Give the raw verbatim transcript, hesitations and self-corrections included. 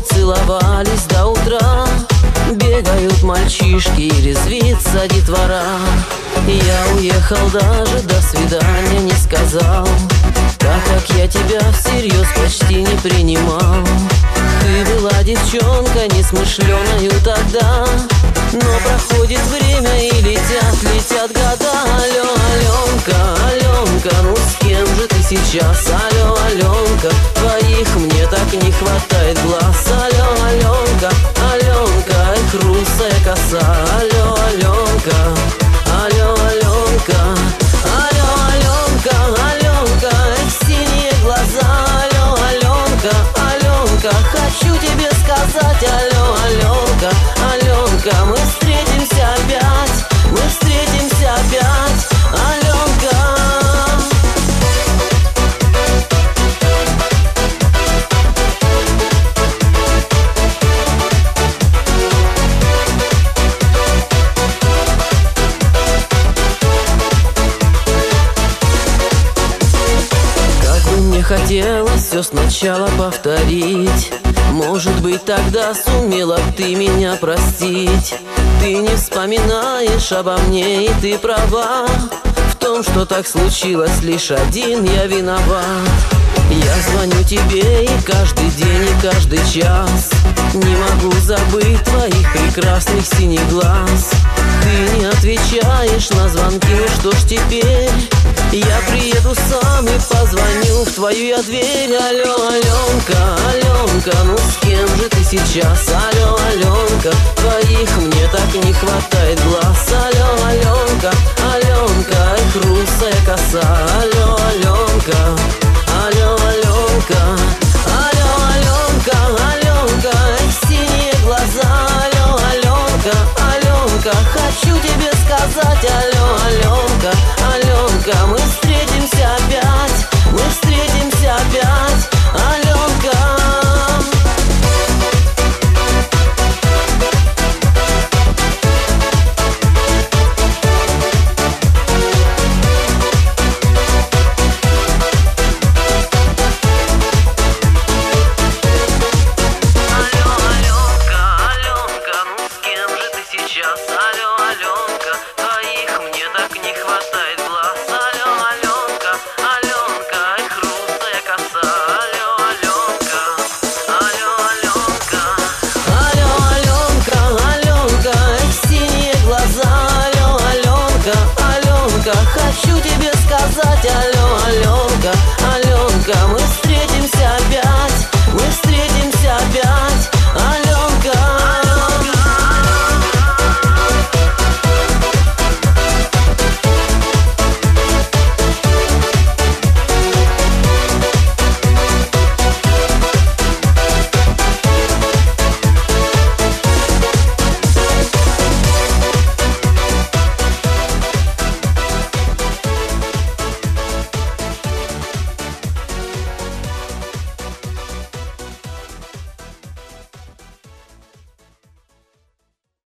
целовались до утра. Бегают мальчишки и резвится детвора. Я уехал, даже до свидания не сказал, так как я тебя всерьез почти не принимал. Ты была девчонка несмышленою тогда, но проходит время и летят, летят года. Алло, Аленка, Аленка, ну с кем же ты сейчас? Алло, Аленка, твоих мне так не хватает глаз. Алло, Аленка, Аленка, эх, русая коса. Алло, Аленка, алло, Аленка, алло, Аленка, Аленка, эх, синие глаза. Алло, Аленка, Аленка, хочу тебе сказать. Алло, Аленка, Аленка, мы встретимся опять, мы встретимся опять, Аленка. Мне хотелось все сначала повторить. Может быть, тогда сумела б ты меня простить. Ты не вспоминаешь обо мне, и ты права в том, что так случилось, лишь один я виноват. Я звоню тебе и каждый день, и каждый час не могу забыть твоих прекрасных синих глаз. Ты не отвечаешь на звонки, ну что ж теперь? Я приеду сам и позвоню в твою я дверь. Алло, Аленка, Аленка, ну с кем же ты сейчас? Алло, Аленка, твоих мне так не хватает глаз. Алло, Аленка, Аленка, эх, русая коса. Алло, Аленка, алло, Аленка, алло, Аленка, Аленка, эх, синие глаза. Алло, Аленка, Аленка, хочу тебе сказать. Алло, Аленка, Аленка, мы встретимся опять, мы встретимся опять, Аленка. Хочу тебе сказать, алло, Аленка, Аленка, мы